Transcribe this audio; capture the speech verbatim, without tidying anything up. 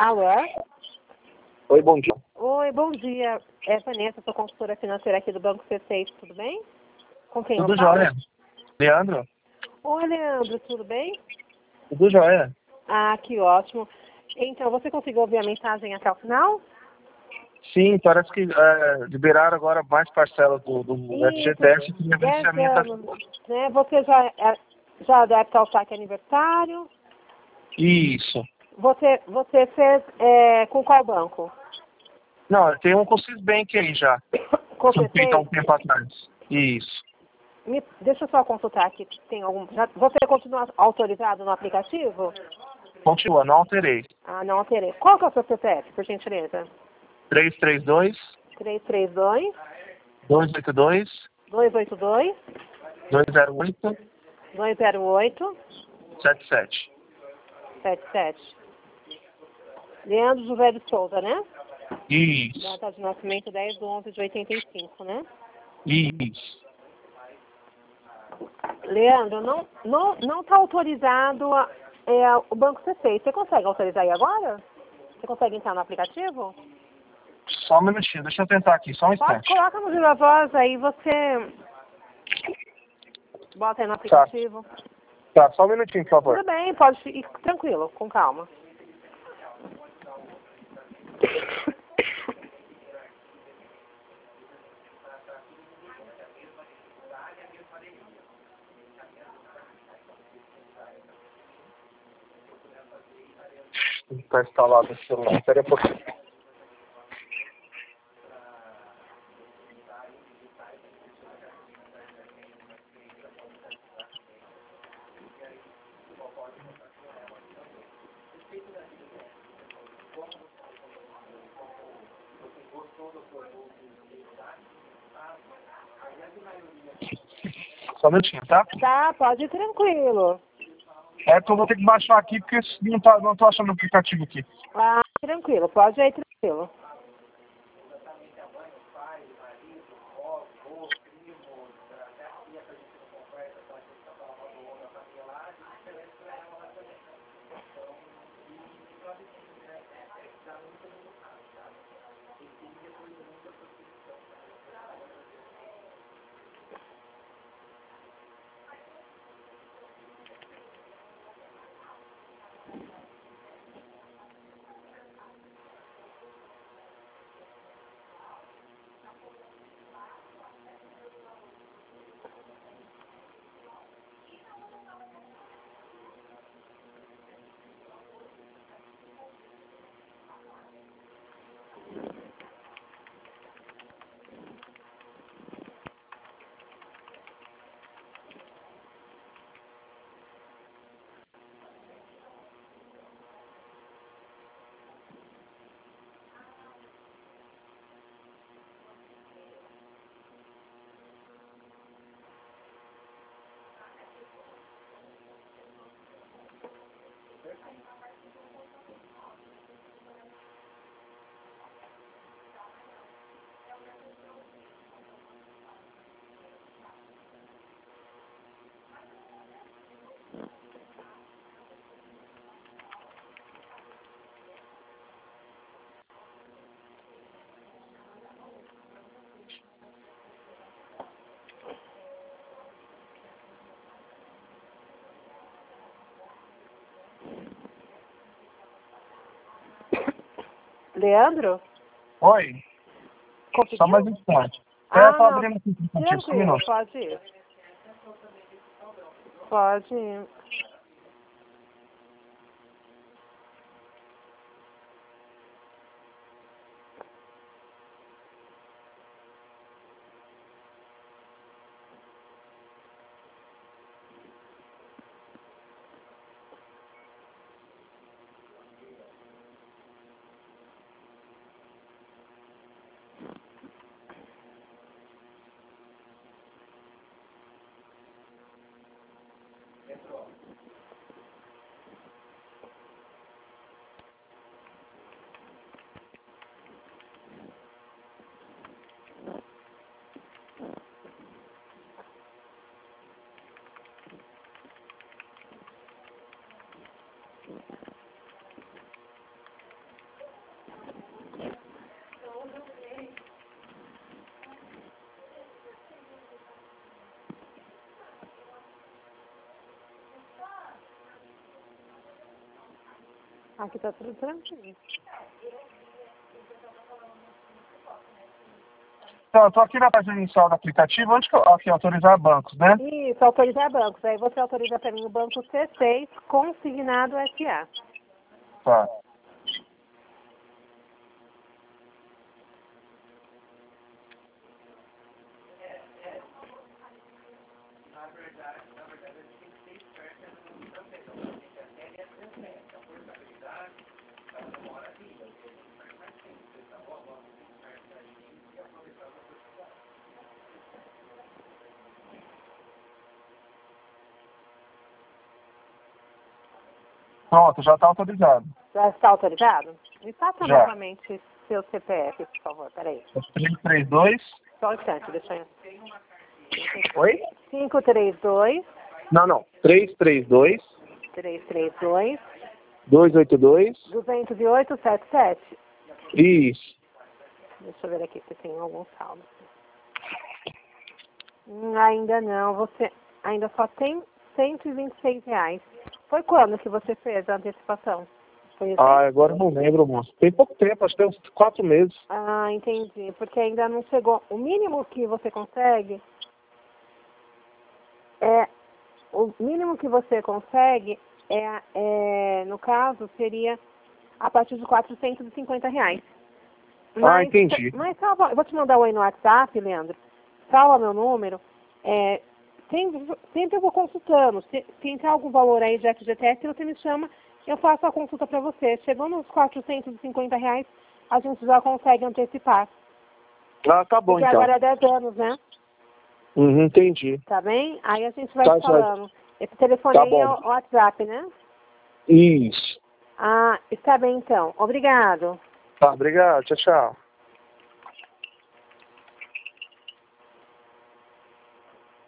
Alô? Oi, bom dia. Oi, bom dia. É Vanessa, sou consultora financeira aqui do Banco C seis, tudo bem? Com quem Tudo eu falo? jóia. Leandro? Oi, Leandro, tudo bem? Tudo jóia. Ah, que ótimo. Então, você conseguiu ouvir a mensagem até o final? Sim, parece que é, liberaram agora mais parcelas do, do F G T S que o dez vencimento anos. Né? Você já, é, já adapta ao saque aniversário? Isso. Você, você fez é, com qual banco? Não, tem um com o Cisbank aí já. Com Foi feito há um C seis? tempo atrás. Isso. Me, deixa eu só consultar aqui. Tem algum, já, você continua autorizado no aplicativo? Continua, não alterei. Ah, não alterei. Qual que é o seu C P F, por gentileza? três três dois, três três dois, dois oito dois, dois oito dois, dois zero oito, dois zero oito, sete sete. sete sete. Leandro José de Souza, né? Isso. Data de nascimento dez de onze de oitenta e cinco, né? Isso. Leandro, não não não está autorizado a- é, o Banco C seis. Você consegue autorizar aí agora? Você consegue entrar no aplicativo? Só um minutinho, deixa eu tentar aqui, só um Pode, instante. coloca no viva voz, aí você bota aí no aplicativo. Tá, só um minutinho, por favor. Tudo bem, pode ir tranquilo, com calma. Está instalado o celular. Espera um pouquinho. Só um minutinho, tá? Tá, pode ir tranquilo. É que eu vou ter que baixar aqui porque não, tá, não tô achando o aplicativo aqui. Ah, tranquilo, pode ir tranquilo. Leandro? Oi, Conseguiu? só mais um instante. É, Ah, eu tô não. abrindo aqui o aplicativo, só um Tranquilo, minuto. pode ir. Pode ir. Aqui tá tudo tranquilo. Então, eu tô aqui na página inicial do aplicativo, onde que eu... Aqui, autorizar bancos, né? Isso, autorizar bancos. Aí você autoriza para mim o banco C seis, consignado S A. Tá. Pronto, já está autorizado. Já está autorizado? Me passa Já. novamente seu C P F, por favor. Peraí. três três dois. Só um instante, deixa eu... Oi? cinco três dois, Não, não. três três dois, três três dois, dois oito dois. dois zero oito, sete sete. Isso. Deixa eu ver aqui se tem algum saldo. Hum, ainda não. Você ainda só tem cento e vinte e seis reais. Foi quando que você fez a antecipação? Foi esse? Ah, agora eu não lembro, moço. Tem pouco tempo, acho que tem uns quatro meses. Ah, entendi. Porque ainda não chegou. O mínimo que você consegue é... O mínimo que você consegue é, é no caso, seria a partir de quatrocentos e cinquenta reais. Mas, Ah, entendi. Mas salva, eu vou te mandar um aí no WhatsApp, Leandro. Salva meu número. É, sempre, sempre eu vou consultando. Se, se entrar algum valor aí de F G T S, você me chama, eu faço a consulta para você. Chegou nos quatrocentos e cinquenta reais, a gente já consegue antecipar. Ah, tá bom, Porque então. agora é dez anos, né? Uhum, entendi. Tá bem? Aí a gente vai Tá, te falando. Esse telefone Tá aí é bom. o WhatsApp, né? Isso. Ah, está bem então. Obrigado. Tá, obrigado. Tchau, tchau.